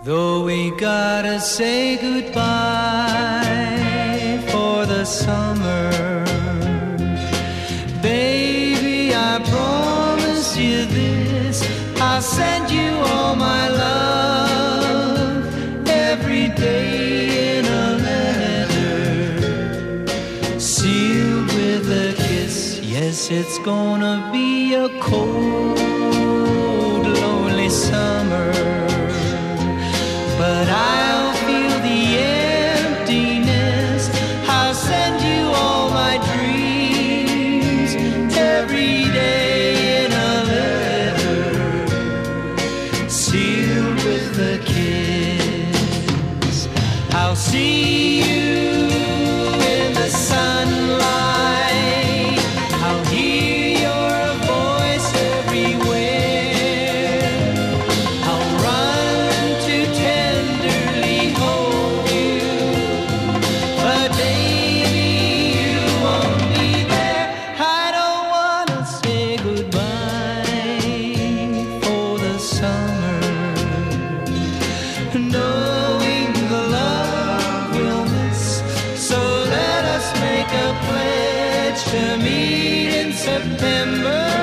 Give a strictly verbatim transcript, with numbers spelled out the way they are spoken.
Though we gotta say goodbye for the summer, baby, I promise you this, I'll send you all my love every day in a letter, sealed with a kiss. Yes, it's gonna be a cold, lonely summer, but I'll feel the emptiness. I'll send you all my dreams every day in a letter, sealed with a kiss. I'll see you in the sunlight, I'll hear your voice everywhere, I'll run to tenderly hold you, but baby, you won't be there. I don't wanna say goodbye for the summer, knowing the love we'll miss. So let us make a pledge to meet in September.